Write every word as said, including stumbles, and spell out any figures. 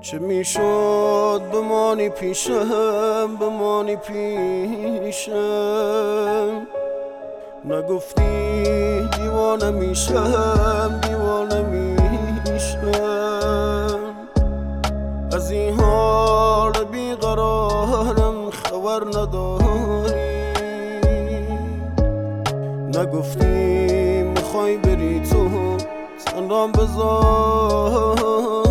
چه میشد بمانی پیشم، بمانی پیشم. نگفتی دیوانه میشم، دیوانه میشم. از این حال بیقرارم خبر نداری. نگفتی میخوای بری تو تنهام بذار.